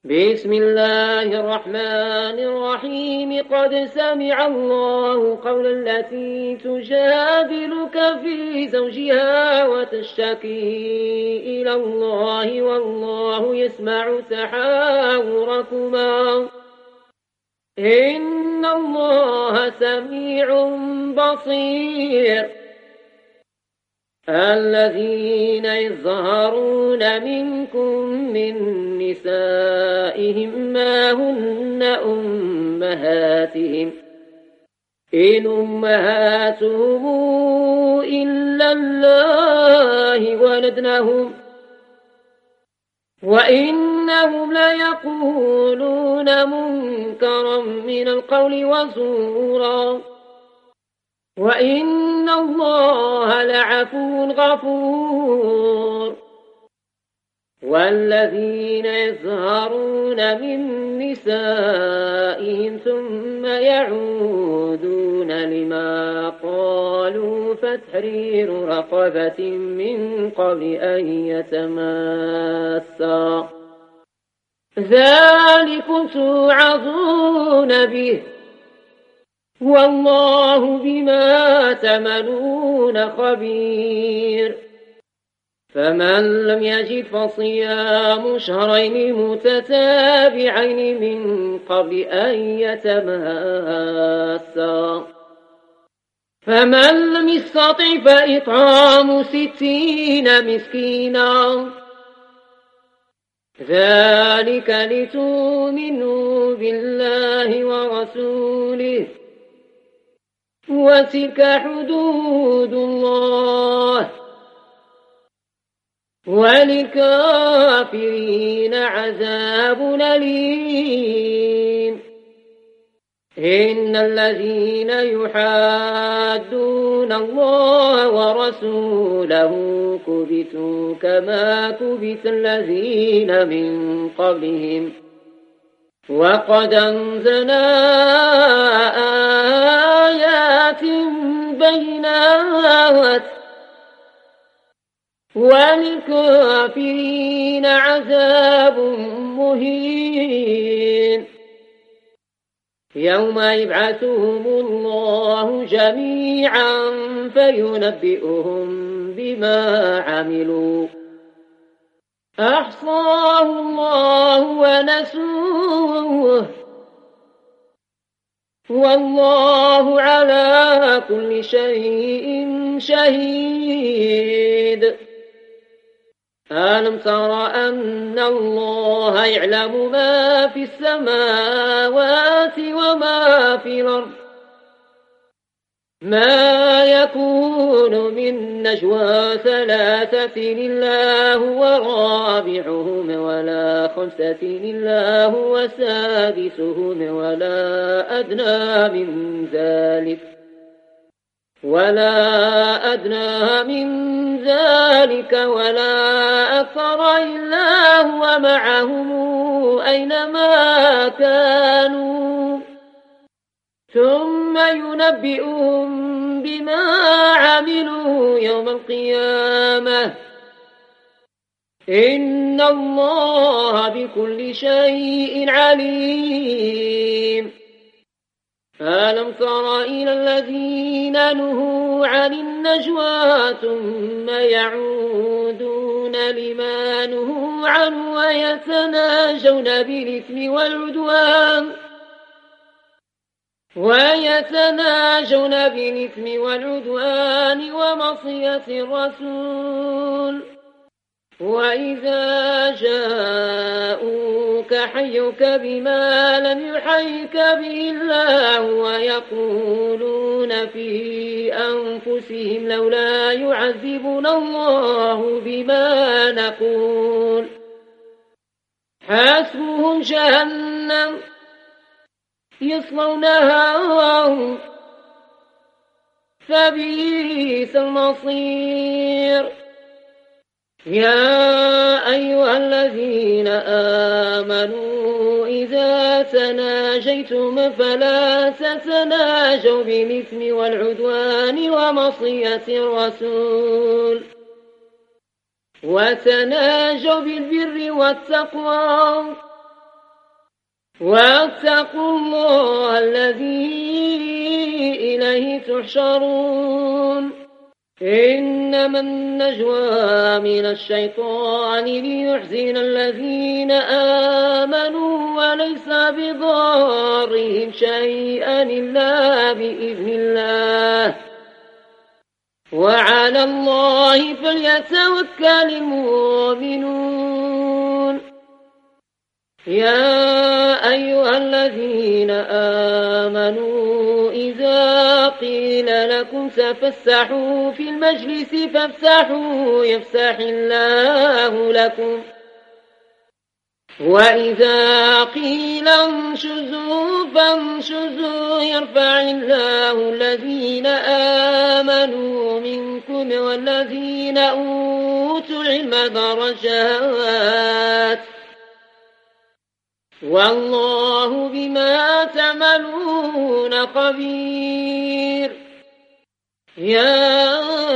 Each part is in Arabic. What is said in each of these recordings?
بسم الله الرحمن الرحيم. قد سمع الله قول التي تجادلك في زوجها وتشتكي إلى الله والله يسمع تحاوركما إن الله سميع بصير. الذين يظهرون منكم من نسائهم ما هن أمهاتهم إن أمهاتهم إلا الله ولدنهم وإنهم ليقولون منكرا من القول وزورا وإن الله لعفو غفور. والذين يظهرون من نسائهم ثم يعودون لما قالوا فتحرير رقبة من قبل أن يتماسا ذلكم توعظون به والله بما تعملون خبير. فمن لم يجد فصيام شهرين متتابعين من قبل أن يتماسا فمن لم يستطع فإطعام 60 مسكينا ذلك لتؤمنوا بالله ورسوله وتلك حدود الله وللكافرين عذاب أليم. إن الذين يحادون الله ورسوله كبتوا كما كبت الذين من قبلهم وقد أنزلنا آيات بينات وللكافرين عذاب مهين. يوم يبعثهم الله جميعا فينبئهم بما عملوا أحصاه الله ونسوه والله على كل شيء شهيد. ألم تر أن الله يعلم ما في السماوات وما في الأرض ما يكون من نجوى 3 إلا هو رابعهم ولا 5 إلا هو سادسهم ولا أدنى من ذلك ولا أكثر إلا هو معهم أينما كانوا ثم ينبئهم بما عملوا يوم القيامة إن الله بكل شيء عليم. ألم تر إلى الذين نهوا عن النجوى ثم يعودون لما نهوا عنه ويتناجون بالإثم والعدوان ومعصية الرسول وإذا جاءوك حيوك بما لم يحيك به الله ويقولون في أنفسهم لولا يعذبنا الله بما نقول حسبهم جهنم يصلونها فبئس المصير. يا أيها الذين آمنوا إذا تناجيتم فلا تتناجوا بالإثم والعدوان ومعصية الرسول وتناجوا بالبر والتقوى واتقوا الله الذي إليه تحشرون إنما النجوى من الشيطان ليحزن الذين آمنوا وليس بضارهم شيئا إلا بإذن الله وعلى الله فليتوكل المؤمنون يا أيها الذين آمنوا إذا قيل لكم تفسحوا في المجلس فافسحوا يفسح الله لكم وإذا قيل انشزوا فانشزوا يرفع الله الذين آمنوا منكم والذين أوتوا العلم درجات والله بما تعملون خبير يا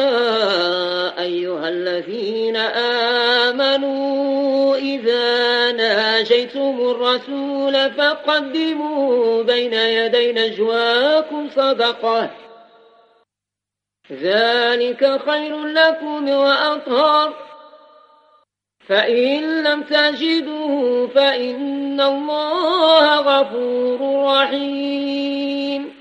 أيها الذين آمنوا إذا ناجيتم الرسول فقدموا بين يدي نجواكم صدقة ذلك خير لكم وأطهر فإن لم تجدوا فإن الله غفور رحيم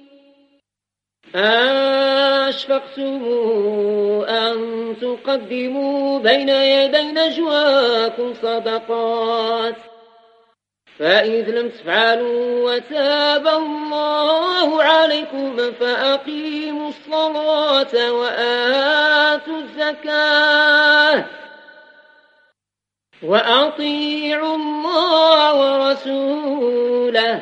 أشفقتم أن تقدموا بين يدي نجواكم صدقات فإذ لم تفعلوا وتاب الله عليكم فأقيموا الصلاة وآتوا الزكاة وأطيعوا الله ورسوله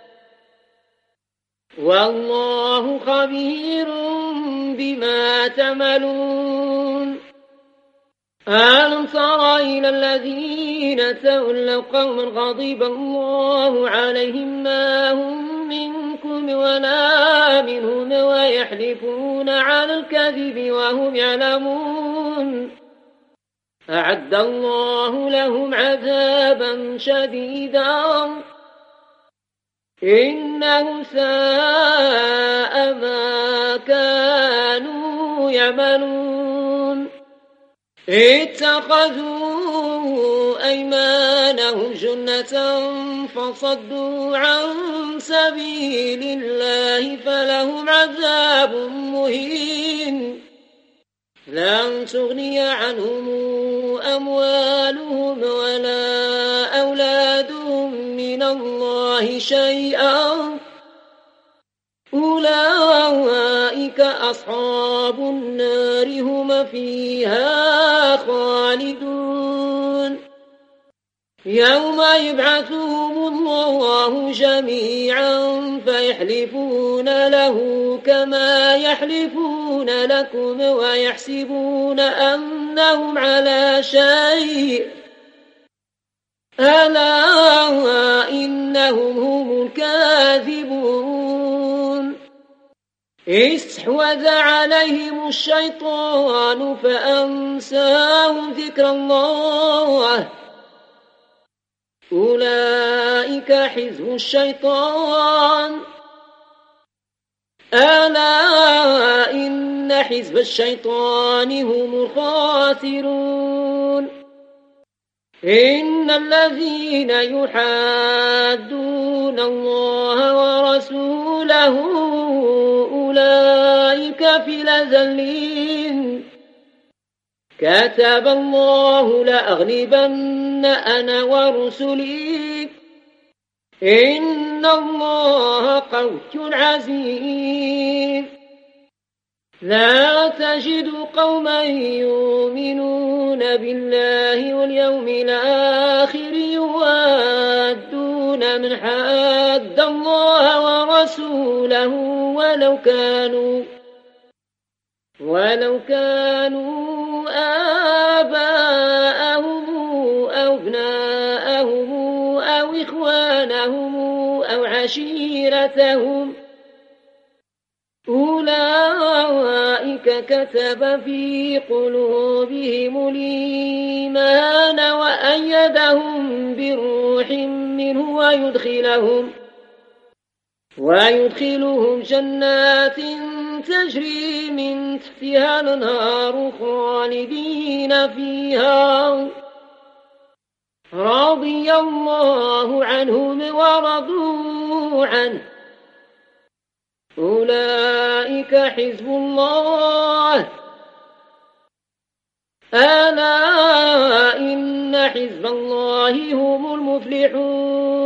والله خبير بما تعملون ألم تر إلى الذين تولوا قوما غضب الله عليهم ما هم منكم ولا منهم ويحلفون على الكذب وهم يعلمون أعد الله لهم عذابا شديدا إنه ساء ما كانوا يعملون اتخذوا أيمانهم جنة فصدوا عن سبيل الله فلهم عذاب مهين لن تغني عنهم أموالهم ولا أولادهم من الله شيئا أولئك أصحاب النار هم فيها خالدون يوم يبعثهم الله جميعا فيحلفون له كما يحلفون لكم ويحسبون أنهم على شيء ألا إنهم هم الكاذبون استحوذ عليهم الشيطان فأنساهم ذكر الله أولئك حزب الشيطان ألا إن حزب الشيطان هم الخاسرون إن الذين يحادون الله ورسوله أولئك في الأذلين كتب الله لأغلبن أنا ورسلي إن الله قوي عزيز لا تجد قوما يؤمنون بالله واليوم الآخر يوادون من حاد الله ورسوله ولو كانوا آباءهم أو أبناءهم أو إخوانهم أو عشيرتهم أولئك كتب في قلوبهم الإيمان وأيدهم بروح منه ويدخلهم جنات تجري من تحتها الأنهار خالدين فيها رضي الله عنهم ورضوا عنه أولئك حزب الله ألا إن حزب الله هم المفلحون